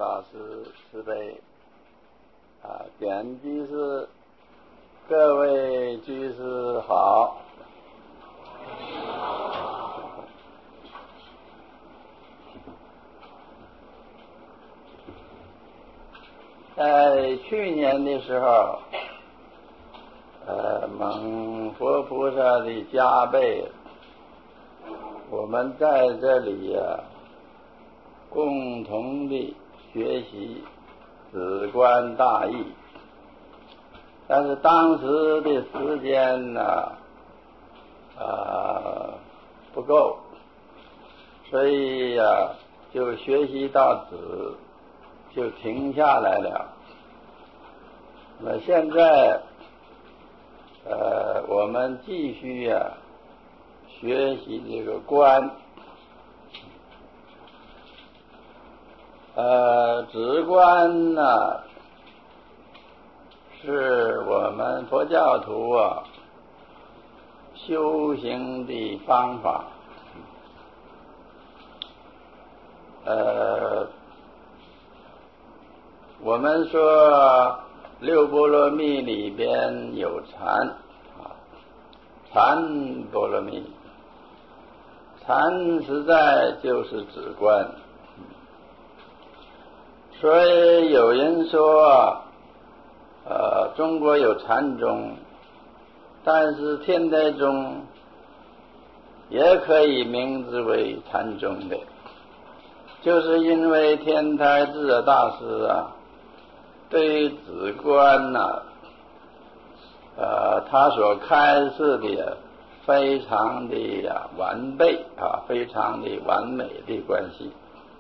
大师慈悲典居士，各位居士好。在去年的时候，蒙佛菩萨的加被，我们在这里共同的学习止观大义，但是当时的时间不够，所以就学习到止就停下来了。那么现在我们继续学习这个观。止观呢，是我们佛教徒修行的方法。我们说六波罗蜜里边有禅禅波罗蜜，禅实在就是止观。所以有人说中国有禅宗，但是天台宗也可以名之为禅宗的，就是因为天台智者大师对于止观他所开示的非常的完备非常的完美的关系。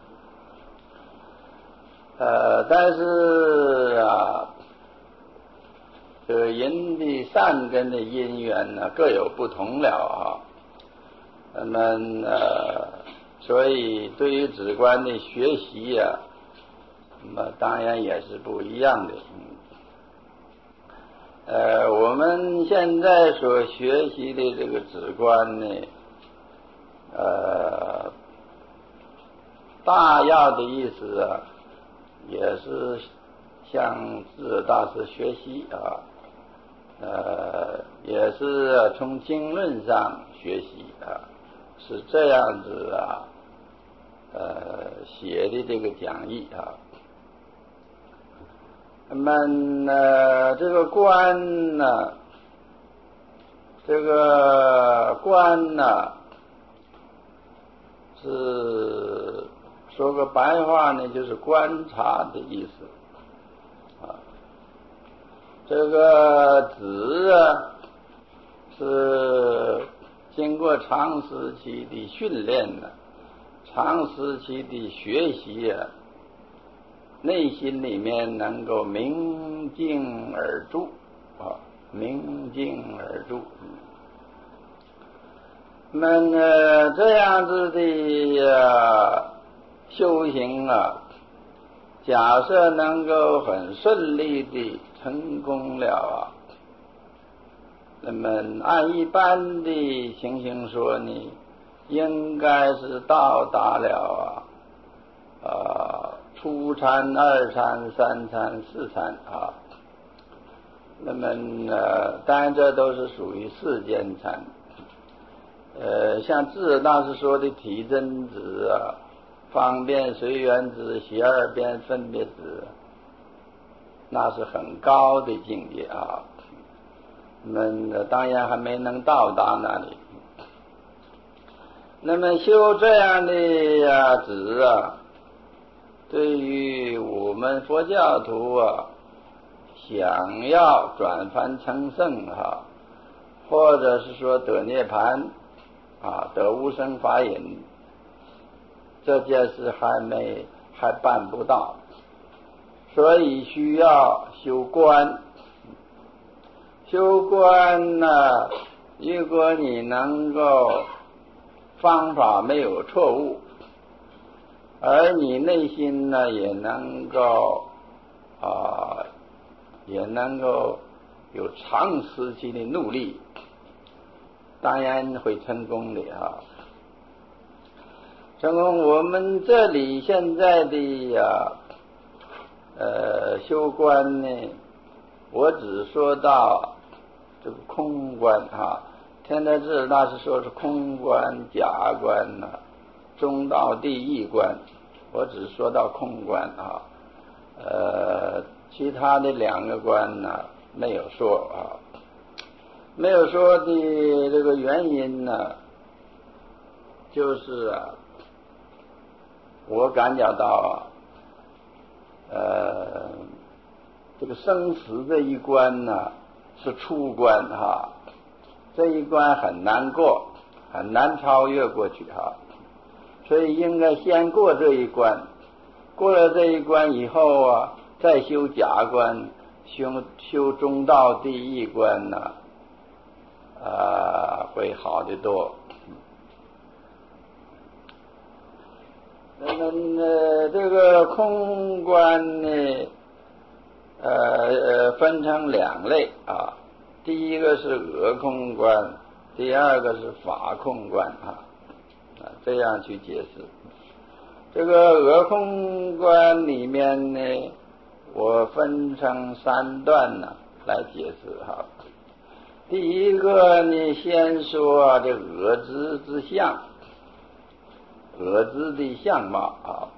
但是这个人的善根的因缘各有不同了那么所以对于止观的学习那么当然也是不一样的。我们现在所学习的这个止观呢，大要的意思也是向智者大师学习也是从经论上学习是这样子写的这个讲义那么这个观呢，这个观是说个白话呢，就是观察的意思这个止是经过长时期的训练长时期的学习内心里面能够明镜而住明镜而住。那么这样子的修行假设能够很顺利的成功了那么按一般的情形说呢，应该是到达了初禅、二禅、三禅、四禅那么当然这都是属于世间禅。像智者大师说的体真止方便随缘止、邪二边分别止，那是很高的境界那么当然还没能到达那里。那么修这样的止对于我们佛教徒想要转凡成圣或者是说得涅槃得无生法忍，这件事还办不到，所以需要修观。修观如果你能够方法没有错误，而你内心也能够有长时期的努力，当然会成功的成功。我们这里现在的修观呢，我只说到这个空观啊，天台智大师说是空观、假观呢，中道第一观，我只说到空观啊，其他的两个观呢没有说啊，没有说的这个原因呢，就是我感觉到这个生死这一关呢是初关哈，这一关很难过，很难超越过去哈，所以应该先过这一关，过了这一关以后再修假关，修中道第一关呢，会好得多。那么这个空观呢，分成两类啊，第一个是俄空观，第二个是法空观这样去解释。这个俄空观里面呢，我分成三段呢来解释哈。第一个呢，先说这俄知之相，俄知的相貌啊。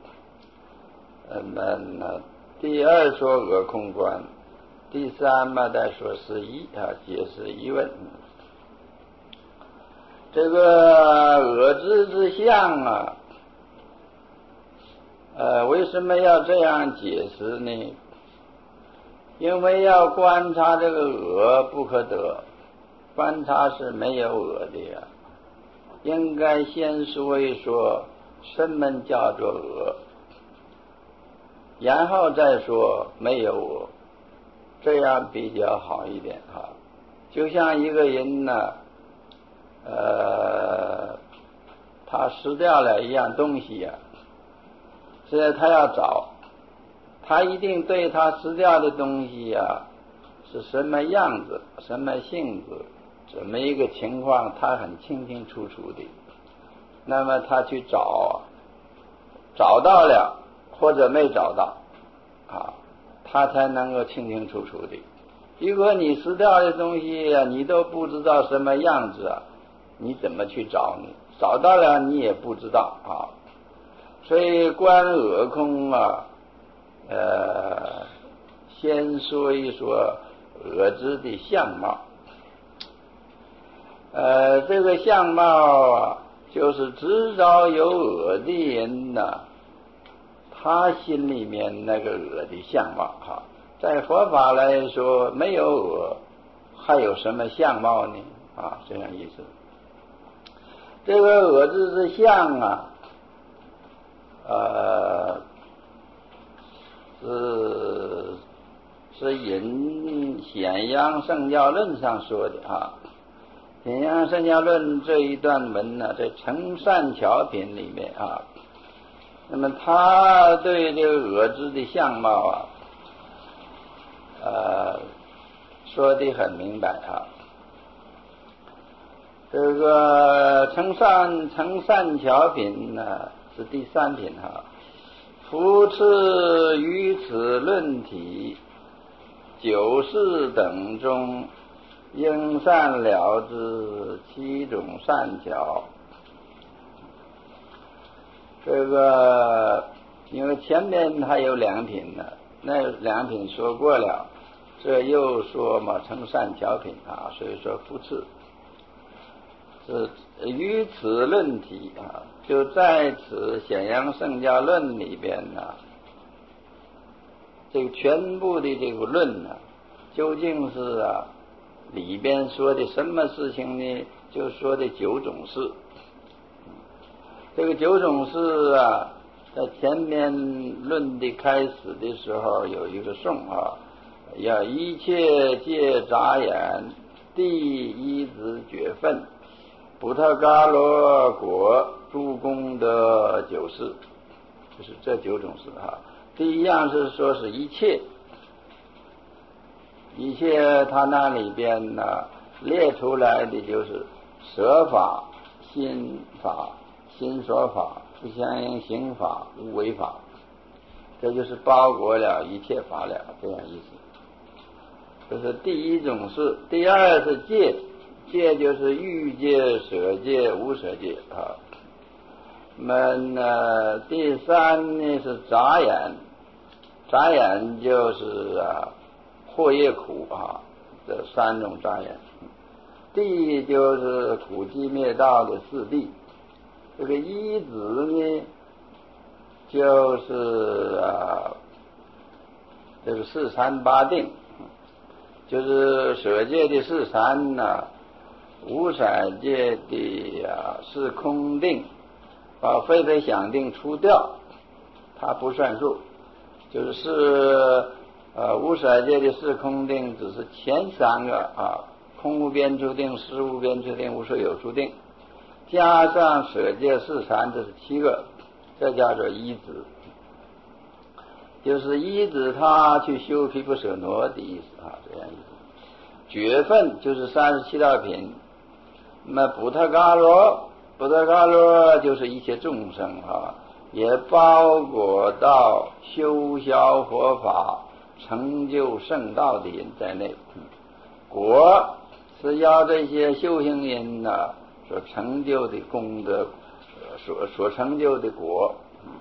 那第二说俄空观，第三嘛再说是解释疑问。这个俄知之相为什么要这样解释呢？因为要观察这个俄不可得，观察是没有俄的应该先说一说什么叫做俄，然后再说没有我，这样比较好一点哈。就像一个人呢，他失掉了一样东西所以他要找，他一定对他失掉的东西是什么样子、什么性质、怎么一个情况，他很清清楚楚的。那么他去找到了或者没找到他才能够清清楚楚的。如果你失掉的东西你都不知道什么样子你怎么去找呢？找到了你也不知道所以观俄空先说一说俄知的相貌。这个相貌就是知道有俄的人他心里面那个俄的相貌在佛法来说，没有俄还有什么相貌呢这样意思。这个俄知之相是引显扬圣教论上说的显扬圣教论这一段文在成善巧品里面那么他对这个俄知的相貌说得很明白这个成善巧品是第三品夫次于此论体，九事等中，应善了之七种善巧。这个因为前面还有两品那两品说过了，这又说嘛成善巧品所以说夫次是于此论体就在此显扬圣教论里边这个全部的这个论究竟是里边说的什么事情呢？就说的九种事。这个九种事在前面论的开始的时候有一个颂要一切皆杂眼，第一子觉分，布特伽罗果诸功德九事，就是这九种事第一样是说是一切他那里边列出来的就是舍法、心法、心所法、不相应行法、无为法这就是包裹了一切法了，这样意思。这是第一种事。第二是戒，戒就是欲戒、舍戒、无舍戒啊。第三呢是杂眼，杂眼就是惑业苦啊，这三种杂眼。地就是苦集灭道的四谛。这个一子呢，就是这个四禅八定，就是舍戒的四禅无色界的是空定，把非非想定除掉，它不算数。就是无色界的是空定，只是前三个空无边处定、实无边处定、无所有处定，加上舍戒四禅，这是7个，这叫做一子。就是一子他去修毗婆舍那的意思这样意思。觉分就是37道品。那么补特伽罗就是一切众生也包括到修消佛法、成就圣道的人在内。果是要这些修行人所成就的功德，所成就的果，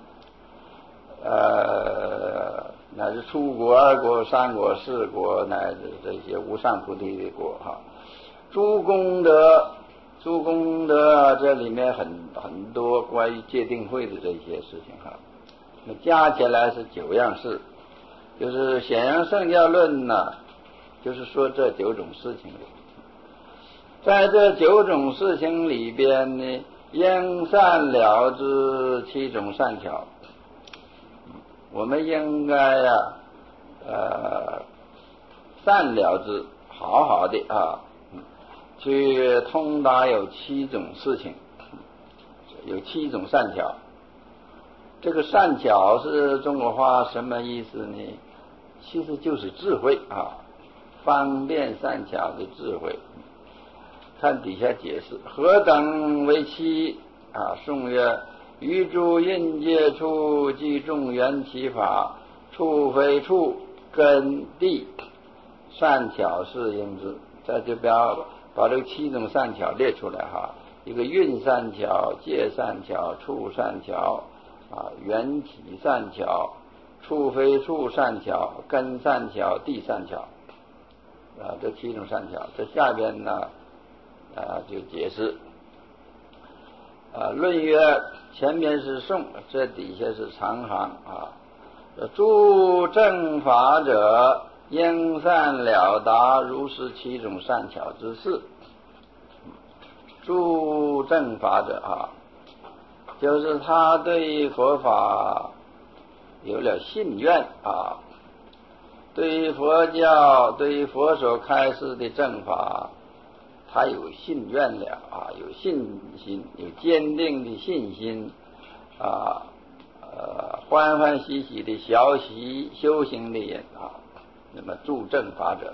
乃至初果、2果、3果、4果，乃至这些无上菩提的果诸功德这里面很多关于戒定慧的这些事情那加起来是9样事。就是显扬圣教论就是说这9种事情里，在这9种事情里边呢，应善了知7种善巧。我们应该善了知，好好的去通达有7种事情，有7种善巧。这个善巧是中国话什么意思呢？其实就是智慧方便善巧的智慧。看底下解释，何等为7颂曰：于诸印界处，即众缘起法，处非处，根地，善巧是应知。这就把这个7种善巧列出来一个运善巧、界善巧、处善巧缘起善巧、处非处善巧、根善巧、地善巧这7种善巧。这下边就解释论曰，前面是颂，这底下是长行诸正法者，应善了达如是7种善巧之事。诸正法者就是他对佛法有了信愿对于佛教、对于佛所开示的正法，他有信愿了有信心，有坚定的信心欢欢喜喜的修行的人那么助正法者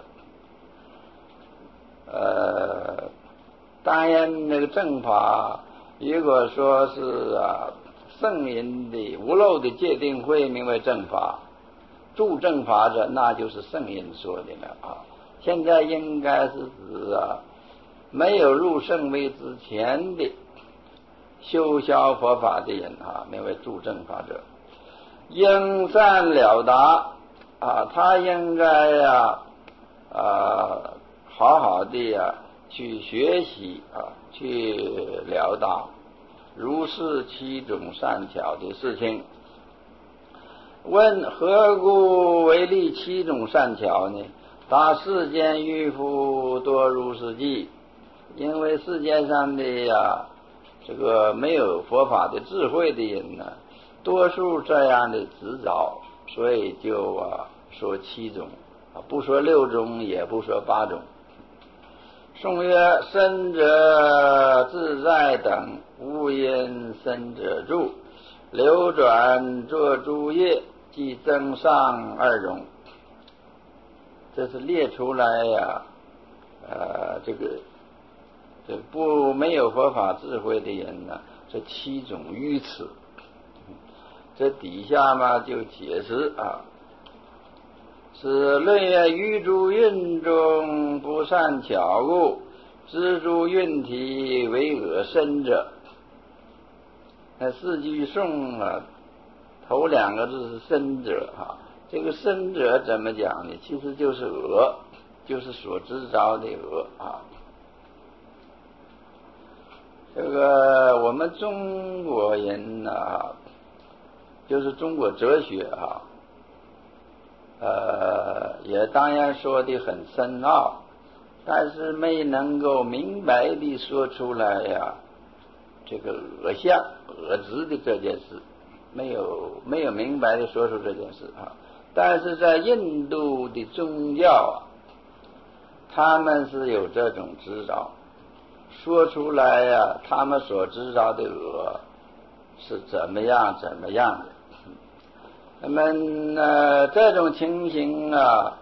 当然那个正法，如果说是圣人的无漏的戒定慧名为正法，助正法者那就是圣人说的了现在应该是指没有入圣位之前的修消佛法的人名为助正法者。应善了达他应该好好的去学习去了达如是7种善巧的事情。问何故为立7种善巧呢？答世间愚夫多如是记。因为世界上的这个没有佛法的智慧的人多数这样的执照，所以就说7种不说6种，也不说8种。颂曰：身者自在等，无因身者住，流转作诸业，即增上2种。这是列出来这没有佛法智慧的人这7种愚痴。 这底下嘛就解释啊，是论曰于诸运中不善巧故，知诸运体为恶身者。那四句颂啊，头两个字是身者啊，这个身者怎么讲呢？其实就是恶，就是所知着的恶啊。这个我们中国人啊，就是中国哲学啊，也当然说的很深奥，但是没能够明白的说出来呀，这个恶相恶知的这件事，没有明白的说出这件事啊。但是在印度的宗教啊，他们是有这种知着，说出来呀，他们所知着的恶是怎么样的。那么这种情形啊，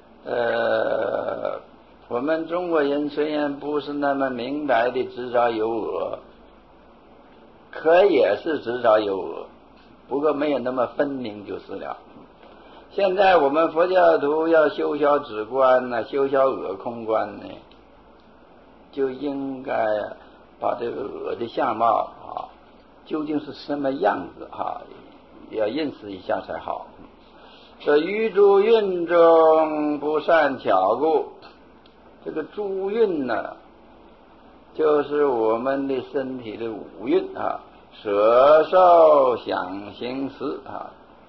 我们中国人虽然不是那么明白的知着有恶，可也是知着有恶，不过没有那么分明就是了。现在我们佛教徒要修消止观呢，修消恶空观呢，就应该把这个恶的相貌啊，究竟是什么样子啊，要认识一下才好。这于诸运中不善巧故，这个诸运呢，就是我们的身体的五蕴啊，舍受想行识啊。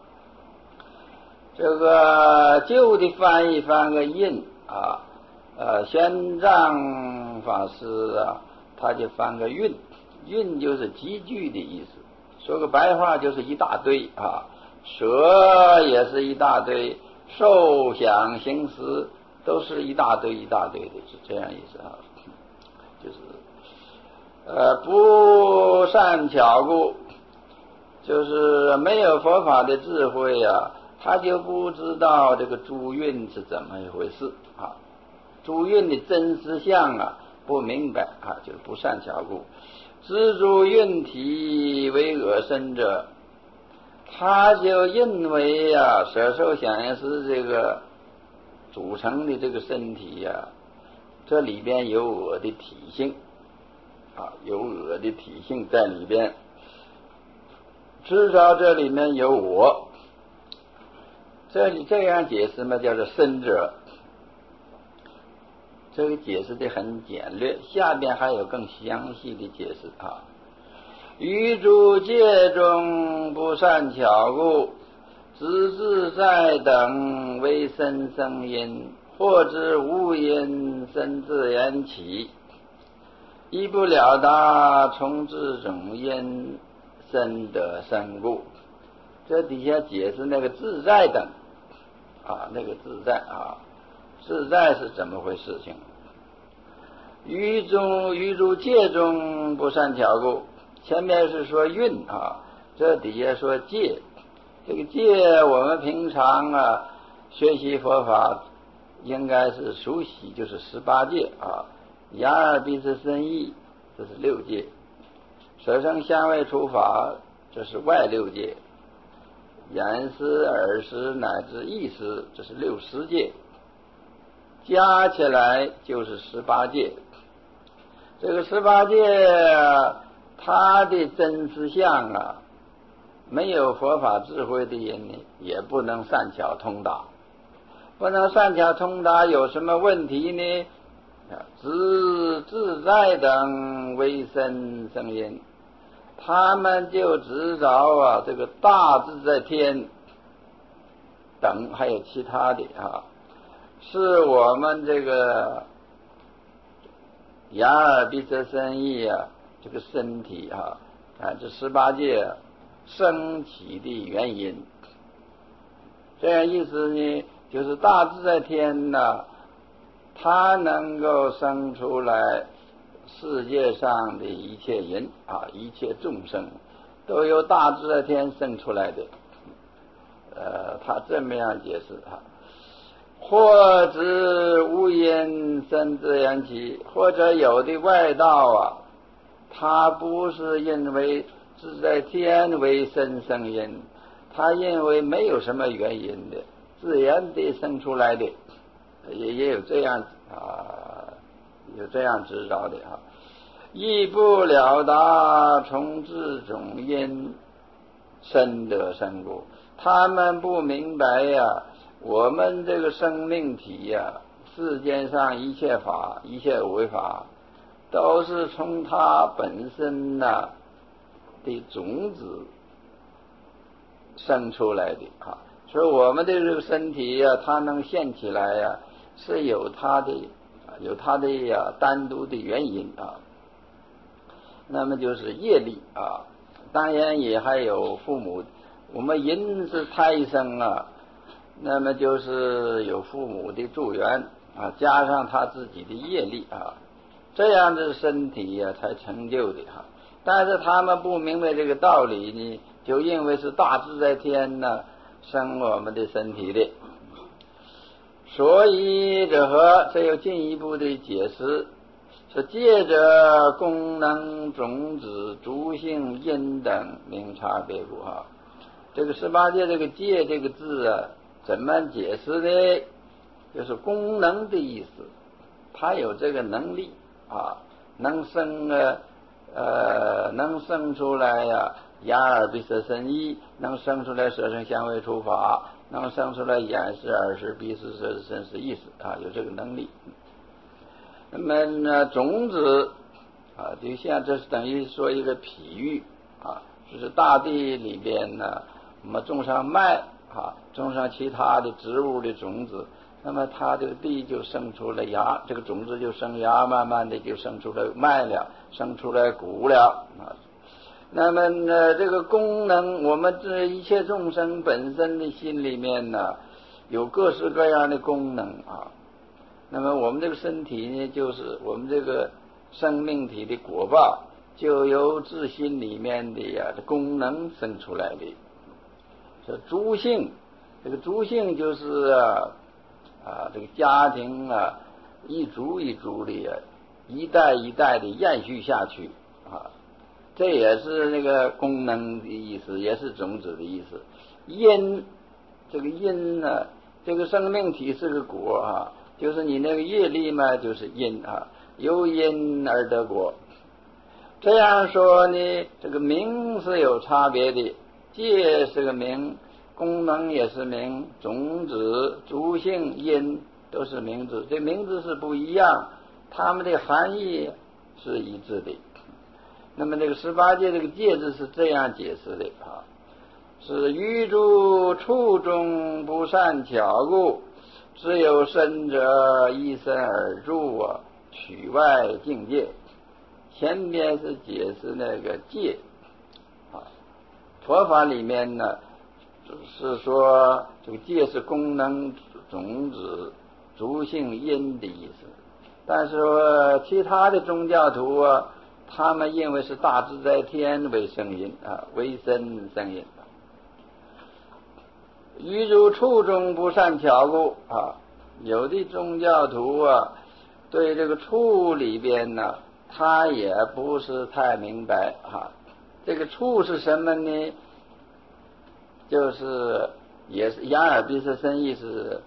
这个旧的翻译翻个印啊，玄奘法师啊，他就翻个运，运就是集聚的意思，说个白话就是一大堆啊，舍也是一大堆，受想行识都是一大堆的，是这样意思啊。就是不善巧故，就是没有佛法的智慧啊，他就不知道这个诸运是怎么一回事啊，诸运的真实相啊不明白啊，就是不善巧故。知诸运体为恶身者，他就认为啊，舍受想行识这个组成的这个身体啊，这里边有我的体性啊，有我的体性在里边，至少这里面有我。这里这样解释嘛，叫做身者。这个解释的很简略，下边还有更详细的解释啊。于诸界中不善巧故，知自在等为身生因，或知无因身自然起，一不了达从自种因身得身故。这底下解释那个自在等啊，那个自在啊，自在是怎么回事情？于诸界中不善巧故，前面是说运啊，这底下说戒。这个戒我们平常啊学习佛法应该是熟悉，就是18戒啊，眼耳鼻舌身意，这是6戒；舌身香味触法，这是外6戒；眼识耳识乃至意识，这是60戒，加起来就是18戒。这个18戒它的真实相啊，没有佛法智慧的人呢，也不能善巧通达。不能善巧通达有什么问题呢？自在等为身生因，他们就知着啊，这个大自在天等还有其他的啊，是我们这个眼耳鼻舌身意啊，这个身体啊，这18戒升起的原因。这样意思呢，就是大自在天呢，它能够生出来世界上的一切人啊，一切众生都由大自在天生出来的。他这么样解释啊，或知无因身自然起，或者有的外道啊，他不是因为自在天为身生因， 他认为没有什么原因的，自然地生出来的，也有这样有这样知道的亦不了达从自种因生得生故。他们不明白我们这个生命体世间上一切法一切为法都是从它本身的种子生出来的所以我们的这个身体它能现起来是有它的单独的原因那么就是业力当然也还有父母，我们人是胎生那么就是有父母的助缘加上他自己的业力这样的身体才成就的但是他们不明白这个道理呢，就认为是大自在天生我们的身体的，所以这又进一步的解释，是借着功能种子诸性因等名差别故这个18界这个界这个字怎么解释呢？就是功能的意思，它有这个能力能生能生出来眼耳鼻舌身意，能生出来舌身香味触法，能生出来眼识耳识鼻识舌身识意识有这个能力。那么种子就像这是等于说一个比喻就是大地里边我们种上麦种上其他的植物的种子，那么它这个地就生出了芽，这个种子就生芽，慢慢的就生出了麦了，生出来谷了那么这个功能，我们这一切众生本身的心里面有各式各样的功能那么我们这个身体呢，就是我们这个生命体的果报，就由自心里面的功能生出来的。是诸性，这个诸性就是这个家庭一族一族的一代一代的延续下去这也是那个功能的意思，也是种子的意思。因，这个因这个生命体是个果就是你那个业力嘛，就是因由因而得果。这样说呢，这个名是有差别的，界是个名，功能也是名，种子、诸性、因都是名字，这名字是不一样，它们的含义是一致的。那么这个18界这个界字是这样解释的是于诸处中不善巧故，只有身者依身而住取外境界。前边是解释那个界佛法里面呢是说这个界是功能种子诸性因的意思，但是说其他的宗教徒他们认为是大自在天为声音为身声音于如处中不善巧故有的宗教徒对这个处里边他也不是太明白这个处是什么呢？就是也是眼耳鼻舌身意是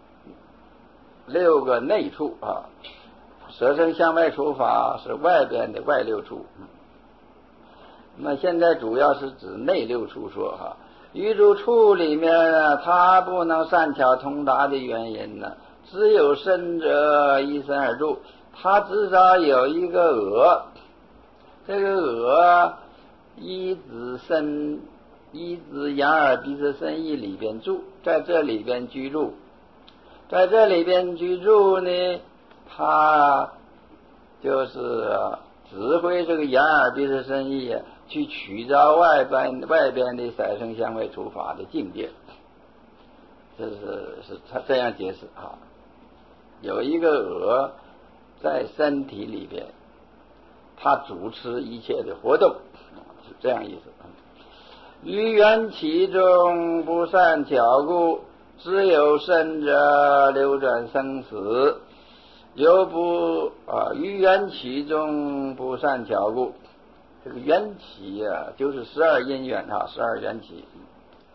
6个内处舌身香味触法是外边的外6处。那么现在主要是指内6处说于诸处里面它不能善巧通达的原因只有身者依身而住，它至少有一个我，这个我依止身依止眼耳鼻舌身意里边住，在这里边居住，在这里边居住呢，它就是指挥这个眼耳鼻舌身意去取照外边的色声香味触法的境界。这是他这样解释有一个我在身体里边，他主持一切的活动，是这样意思。于缘起中不善巧故，只有身者流转生死，又不于缘起中不善巧故。这个缘起就是12因缘12缘起。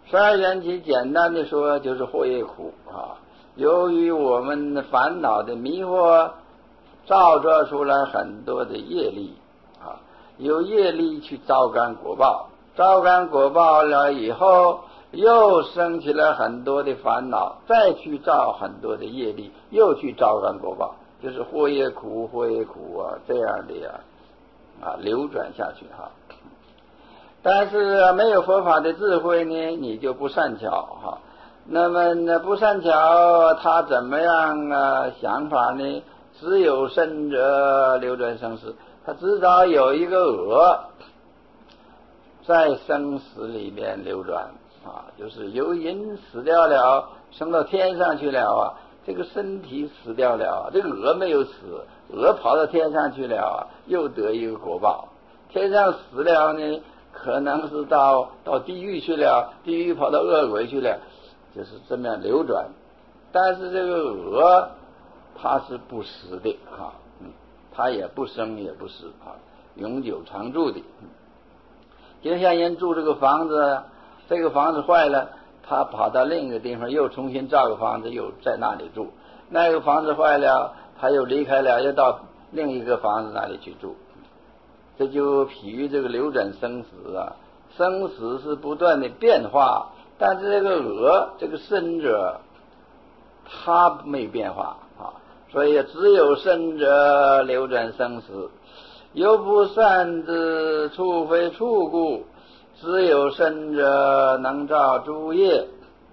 十二缘起简单的说就是惑业苦啊。由于我们烦恼的迷惑，造作出来很多的业力啊，有业力去招感果报，招感果报了以后，又生起了很多的烦恼，再去造很多的业力，又去招感果报，就是惑业苦啊，这样的流转下去哈。但是没有佛法的智慧呢，你就不善巧哈。那么不善巧，他怎么样想法呢？只有生者流转生死，他至少有一个鹅在生死里面流转就是由人死掉了，升到天上去了这个身体死掉了这个鹅没有死，鹅跑到天上去了又得一个果报。天上死了呢，可能是到地狱去了，地狱跑到恶鬼去了，就是这么样流转。但是这个鹅它是不死的它也不生也不死永久常住的。就像人住这个房子，这个房子坏了，他跑到另一个地方又重新造个房子，又在那里住。那个房子坏了，他又离开了，又到另一个房子那里去住。这就比喻这个流转生死生死是不断的变化，但是这个鹅这个生者它没变化所以只有生者流转生死，犹不善之处非处故，只有生者能造诸业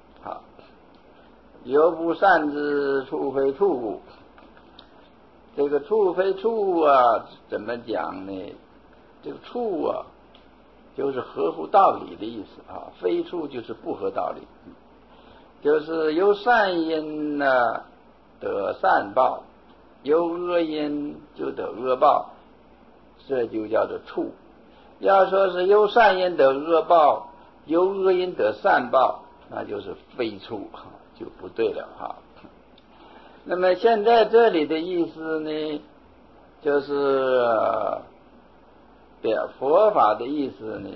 犹不善之处非处故。这个处非处怎么讲呢？这个处就是合乎道理的意思非处就是不合道理，就是有善因得善报，有恶因就得恶报，这就叫做处。要说是有善因得恶报，有恶因得善报，那就是非处就不对了那么现在这里的意思呢，就是佛法的意思呢，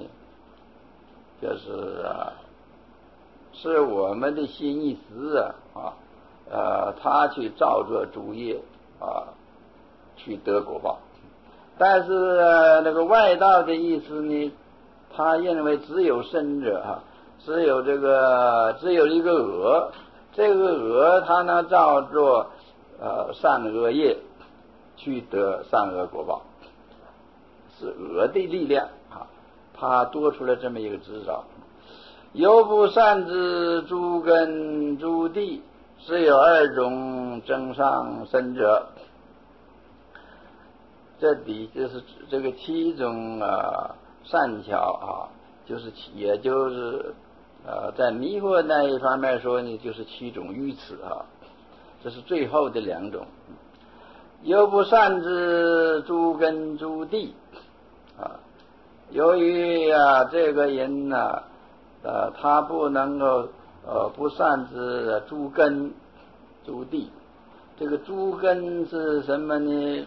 就是是我们的心意识他去造作诸业去得果报。但是那个外道的意思呢，他认为只有生者只有一个鹅，这个鹅它能造作善恶业去得善恶果报，是鹅的力量它多出了这么一个执照。犹不善之诸根诸地，是有二种增上生者。这里就是这个七种善巧就是也就是在迷惑那一方面说呢，就是七种愚痴这是最后的两种。犹不善之诸根诸地由于这个人他不能够不善之诸根诸地。这个诸根是什么呢？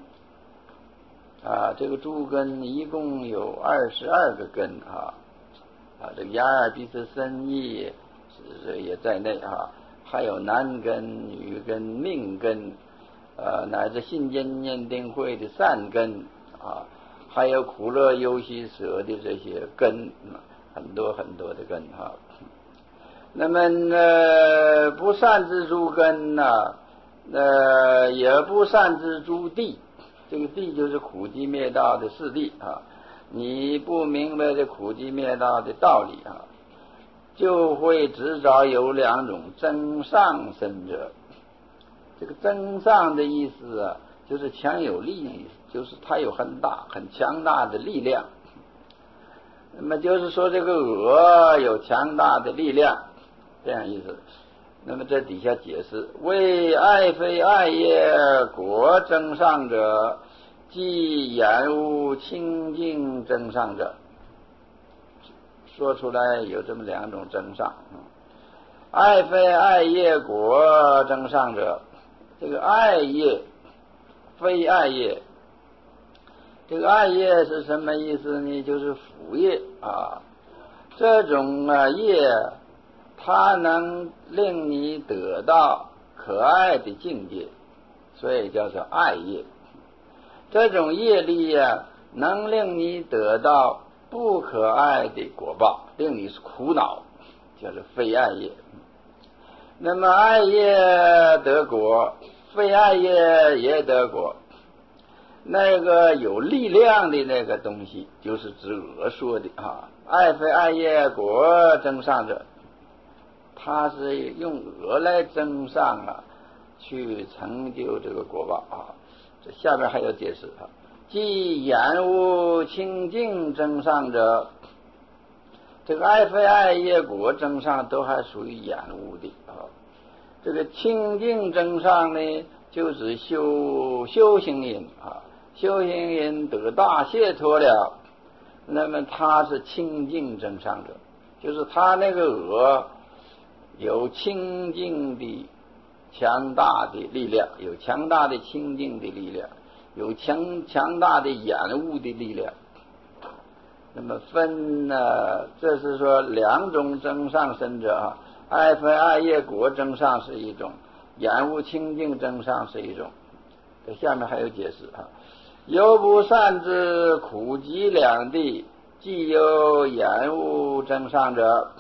这个诸根一共有22个根这个眼耳鼻舌身意也在内还有男根女根命根乃至信见念定慧的善根还有苦乐忧喜舍的这些根很多很多的根那么不善之诸根也不善之诸地。这个地就是苦集灭道的四谛你不明白这苦集灭道的道理就会执着有两种增上生者。这个增上的意思就是强有力的意思，就是它有很强大的力量。那么就是说这个鹅有强大的力量，这样意思。那么这底下解释，为爱非爱业果增上者，即言无清净增上者。说出来有这么两种增上爱非爱业果增上者。这个爱业非爱业，这个爱业是什么意思呢？就是福业这种业，它能令你得到可爱的境界，所以叫做爱业。这种业力能令你得到不可爱的果报，令你苦恼，叫做非爱业。那么爱业得果，非爱业也得果。那个有力量的那个东西，就是指我说的爱非爱业果增上者，它是用我来增上去成就这个果报这下边还有解释即厌恶清净增上者，这个爱非爱业果增上都还属于厌恶的这个清净增上呢，就是修行人修行人得大解脱了，那么他是清净增上者，就是他那个我有清净的强大的力量，有强大的清净的力量，有强大的厌恶的力量。那么分这是说两种增上身者爱非爱业果增上是一种，厌恶清净增上是一种。这下面还有解释有不善之苦集两地，既有厌恶增上者。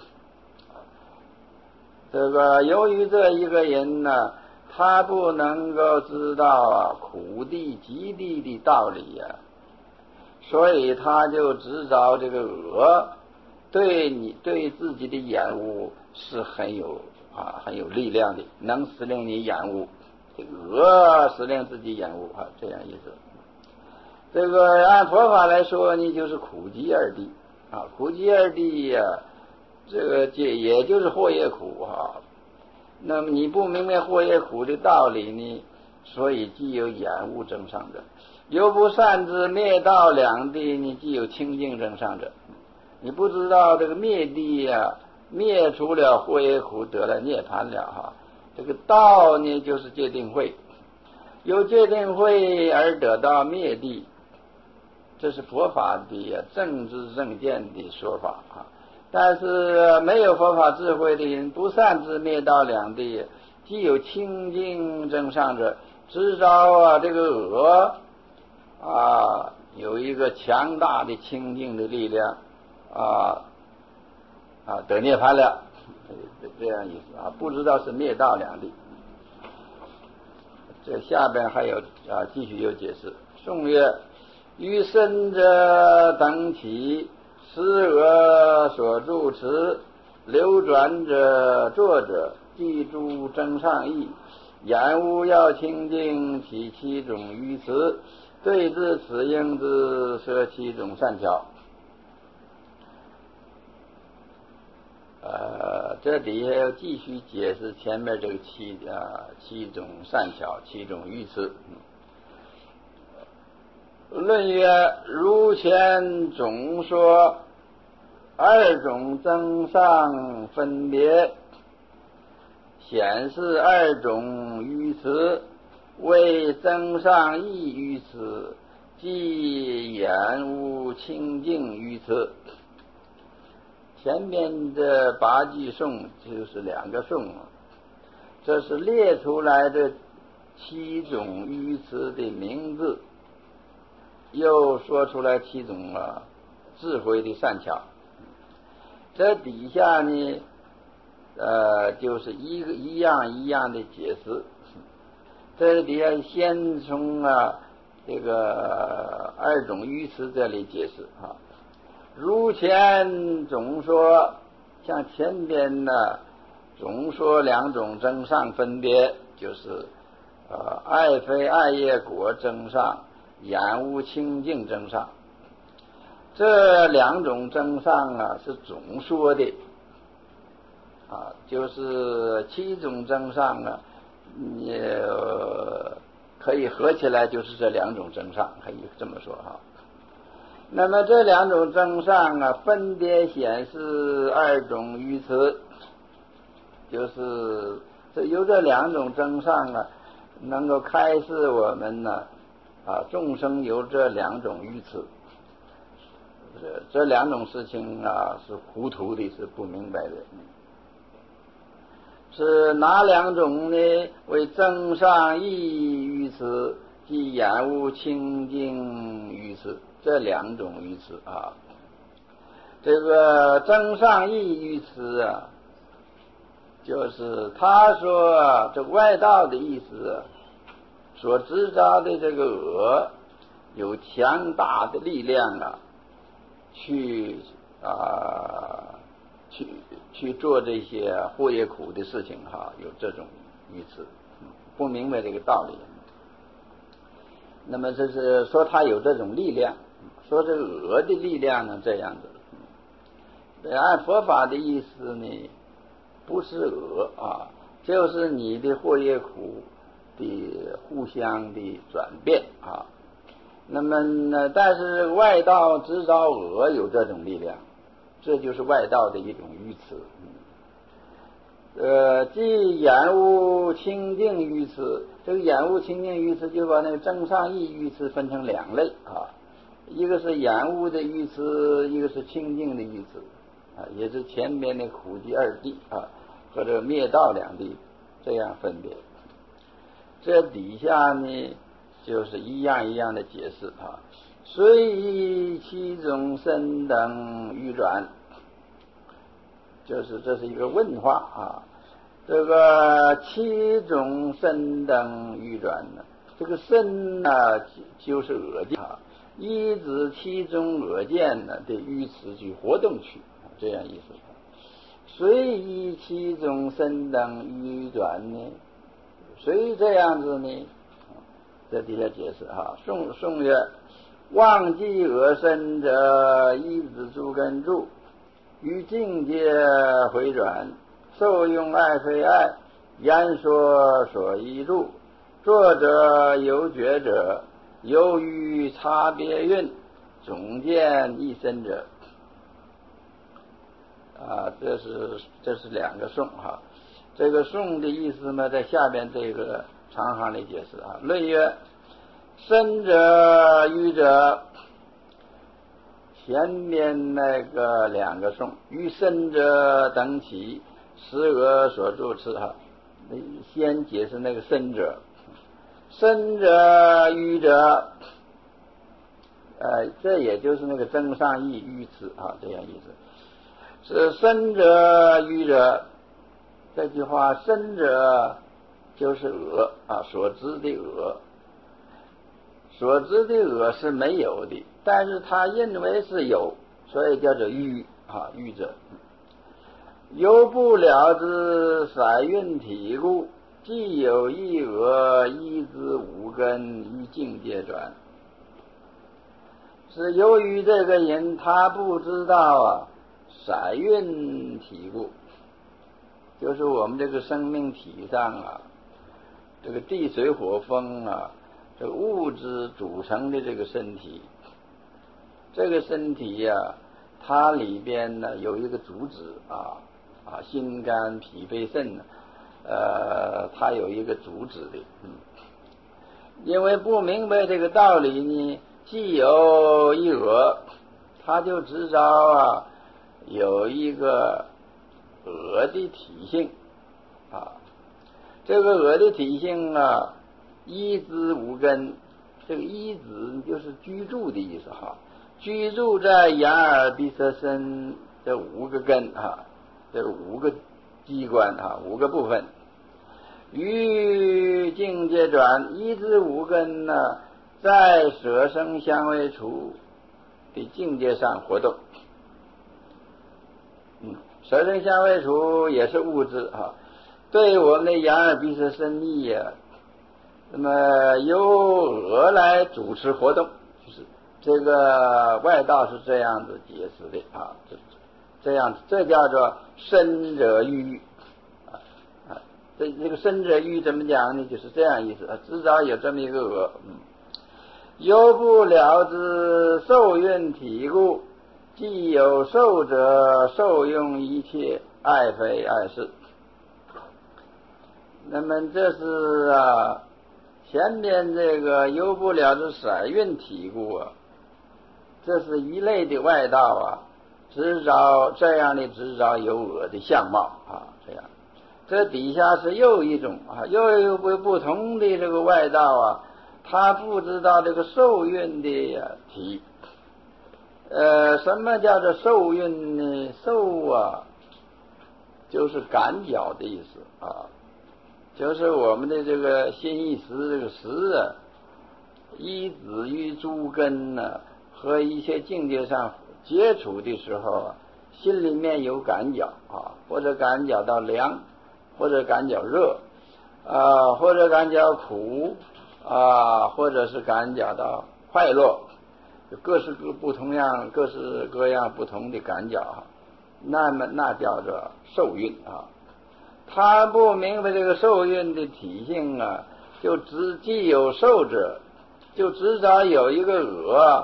这个由于这一个人呢，他不能够知道苦地极地的道理所以他就执着这个我对自己的厌恶是很有力量的，能使令你厌恶，这个我使令自己厌恶这样意思。这个按佛法来说呢，就是苦集二谛苦集二谛这个也就是惑业苦那么你不明白惑业苦的道理呢，所以既有厌恶增上者，有不善之灭道两谛，你既有清净增上者。你不知道这个灭谛灭除了惑业苦，得了涅槃了这个道呢，就是戒定慧，有戒定慧而得到灭谛，这是佛法的正知正见的说法但是没有佛法智慧的人，不善知灭道两谛，既有清净增上者，知道这个我有一个强大的清净的力量得涅槃了，这样意思不知道是灭道两谛。这下边还有继续有解释。颂曰：于身者等起，思我所住持，流转者作者，记诸增上意，厌恶要清净，起七种愚痴，对治此应之，设七种善巧。这底下要继续解释前面这个七种善巧，七种愚痴。论曰：如前总说二种增上分别，显示二种愚痴，为增上意愚痴，即厌恶清净愚痴。前面的八句颂就是两个颂这是列出来的七种愚痴的名字，又说出来七种智慧的善巧。这底下呢就是一样一样的解释。这底下先从这个二种愚痴这里解释如前总说，像前边总说两种增上分别，就是爱非爱业果增上，厌恶清净增上。这两种增上是总说的就是七种增上也可以合起来，就是这两种增上，可以这么说那么这两种增上分别显示二种愚痴，就是由这两种增上能够开示我们众生有这两种愚痴。 这两种事情啊是糊涂的，是不明白的。是哪两种呢？为增上意于此，即厌恶清净于此。这两种于此啊，这个增上意于此啊，就是他说这外道的意思所执着的这个恶有强大的力量啊，去做这些祸业苦的事情哈，有这种意思，不明白这个道理。那么这是说他有这种力量，说这个恶的力量呢这样子。按佛法的意思呢，不是恶啊，就是你的祸业苦的互相的转变啊。那么呢，但是外道执着恶有这种力量，这就是外道的一种愚痴。即厌恶清净愚痴，这个厌恶清净愚痴就把那个增上意愚痴分成两类啊，一个是厌恶的愚痴，一个是清净的愚痴啊，也是前面的苦集二谛啊和这个灭道两谛这样分别。这底下呢就是一样一样的解释啊，虽以其中身等欲转，就是这是一个问话啊。这个七种身等欲转呢，这个身呢就是恶见啊，依止七种恶见呢的于此去活动去，这样意思。虽以七种身等欲转呢，虽这样子呢，这底下解释哈，颂曰：忘记恶身者，依止诸根住，于境界回转，受用爱非爱，言说所依入，作者有觉者，由于差别运，总见一身者。啊，这是两个颂哈。这个颂的意思呢，在下边这个长行里解释啊。论曰：身者欲者，前面那个两个颂，于身者等起，实恶所助持哈。先解释那个身者，身者欲者，这也就是那个增上意欲此啊，这样意思。是身者欲者，这句话身者就是恶啊，所知的恶，所知的恶是没有的，但是他认为是有，所以叫做欲啊，欲者。由不了之色蕴体故，既有一恶，依之五根于境界转。是由于这个人他不知道啊色蕴体故，就是我们这个生命体上啊，这个地水火风啊，这个物质组成的这个身体，这个身体呀，它里边呢有一个主旨心肝脾肺肾呢，它有一个主旨的，因为不明白这个道理呢，既有一恶，他就执着有一个恶的体性啊，这个恶的体性啊，依之五根，这个依止就是居住的意思哈，居住在眼耳鼻舌身这五个根啊，这五个机关啊，五个部分，于境界转，依之五根呢，在舍生香味触的境界上活动。舍生香味触也是物质啊，对我们的眼耳鼻舌身意啊，那么由恶来主持活动，就是这个外道是这样子解释的啊，这样这叫做身者欲这个身者欲怎么讲呢？就是这样意思，至少有这么一个恶，由不了之受蕴体故，既有受者，受用一切，爱非爱是。那么这是前面这个由不了之色蕴体故这是一类的外道啊，执着这样的执着有我的相貌啊，这样。这底下是又一种啊，又有不同的这个外道啊，他不知道这个受蕴的体。什么叫做受蕴呢？受啊，就是感觉的意思啊，就是我们的这个心意识，这个识啊，依止于诸根呢，和一些境界上接触的时候啊，心里面有感觉啊，或者感觉到凉，或者感觉热啊，或者感觉苦啊，或者是感觉到快乐，各式各样不同的感觉啊，那么那叫做受蕴啊。他不明白这个受蕴的体性啊，就既有受者，就执着有一个我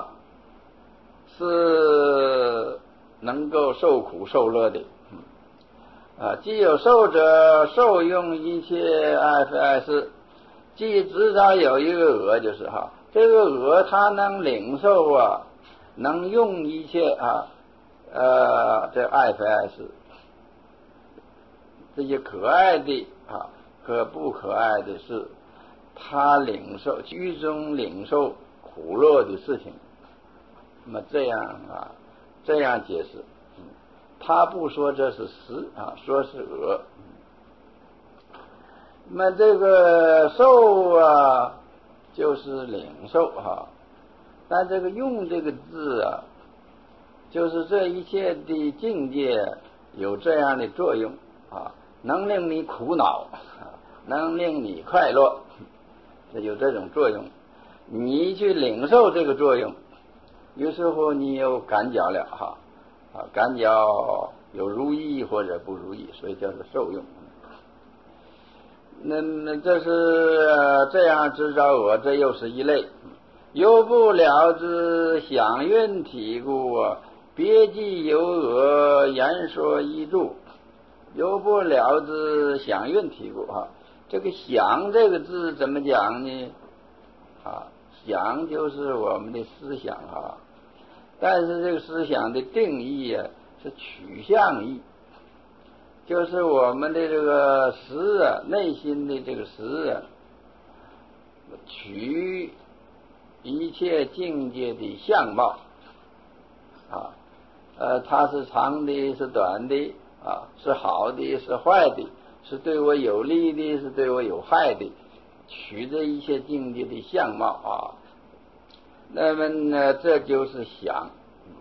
是能够受苦受乐的既有受者受用一切爱非爱是，既执着有一个我，就是这个我他能领受啊，能用一切这爱非爱是，这些可爱的和不可爱的事，他领受居中领受苦乐的事情。那么这样解释，他不说这是实说是我。那么这个受就是领受但这个用这个字就是这一切的境界有这样的作用能令你苦恼能令你快乐，这有这种作用。你去领受这个作用，有时候你有感觉了感觉有如意或者不如意，所以叫做受用。那这是这样执着我，这又是一类。由不了之想蕴体故别记由我言说依著。由不了之想蕴体故这个想这个字怎么讲呢想就是我们的思想但是这个思想的定义是取向义，就是我们的这个识内心的这个识取一切境界的相貌它是长的是短的是好的是坏的，是对我有利的是对我有害的，取这一切境界的相貌那么呢这就是想。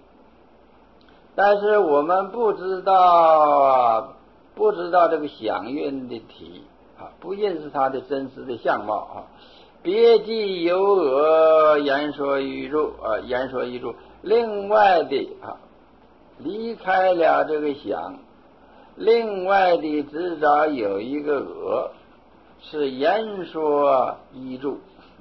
但是我们不知道这个想蕴的体不认识它的真实的相貌别记由我言说依著言说依著。另外的离开了这个想，另外的执着有一个我是言说依著。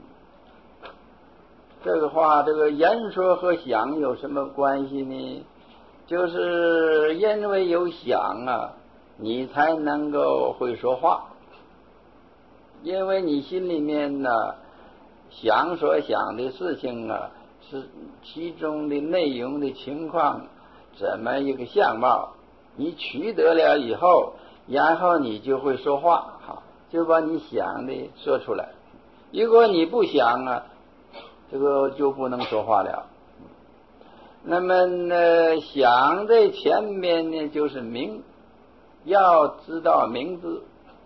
这个话，这个言说和想有什么关系呢？就是因为有想你才能够会说话，因为你心里面想所想的事情是其中的内容的情况怎么一个相貌，你取得了以后，然后你就会说话就把你想的说出来。如果你不想这个就不能说话了。那么呢想在前面呢就是名，要知道名字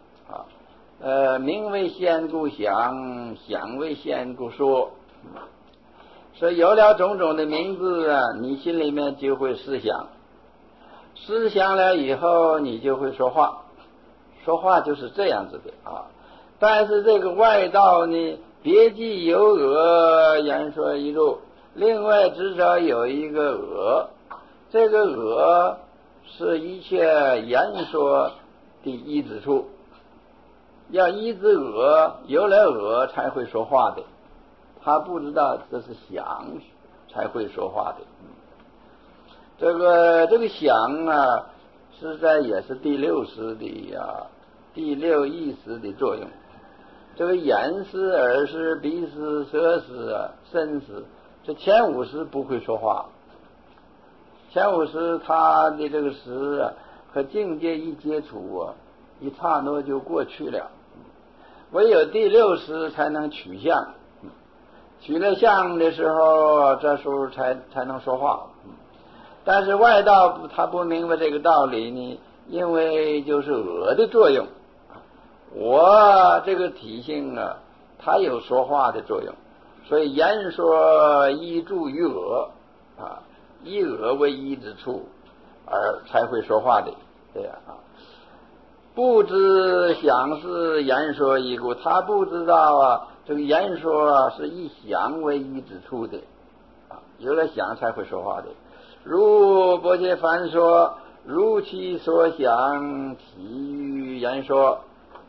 名为先故想，想为先故说。所以有了种种的名字你心里面就会思想，思想了以后你就会说话，说话就是这样子的但是这个外道呢，别记由我言说依著，另外至少有一个我，这个我是一切言说的依止处，要依止我，有了我才会说话的，他不知道这是想才会说话的。这个想实在也是第六识的第六意识的作用。这个眼识、耳识、鼻识、舌识、身识， 这前五识不会说话，前五识他的这个识啊，和境界一接触啊，一刹那就过去了。唯有第六识才能取相，取了相的时候，这时候才能说话。但是外道他不明白这个道理呢，因为就是我的作用，我这个体性啊，它有说话的作用，所以言说依助于我啊，以我为依之处，而才会说话的，这样啊。不知想是言说依故，他不知道啊，这个言说啊是以想为依之处的啊，有了想才会说话的。如薄伽梵说，如其所想，其于言说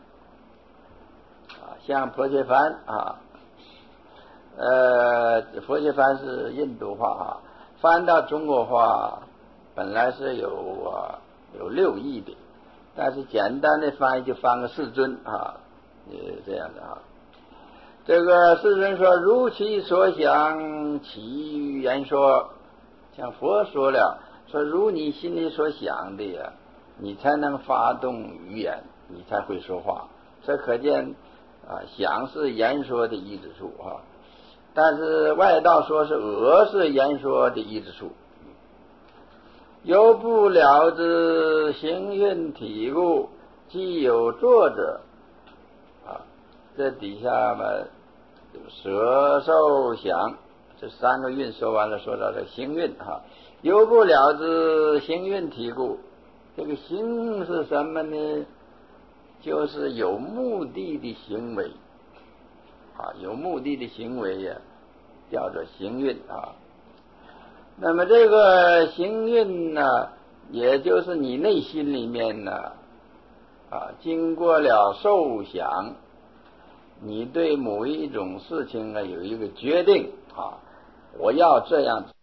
啊，像薄伽梵啊，薄伽梵是印度话啊，翻到中国话本来是有6义的，但是简单的翻译就翻个世尊啊，这样的啊。这个世尊说，如其所想，其于言说。像佛说了，说如你心里所想的呀，你才能发动语言，你才会说话。这可见啊，想是言说的依之处啊。但是外道说是我是言说的依之处。由不了之行运体故，既有作者啊，这底下嘛，舍受想。这3个运说完了，说到这行运哈，由不了之行运体故，这个行是什么呢？就是有目的的行为啊，有目的的行为呀，叫做行运啊。那么这个行运呢，也就是你内心里面呢啊，经过了受想，你对某一种事情呢有一个决定啊。我要这样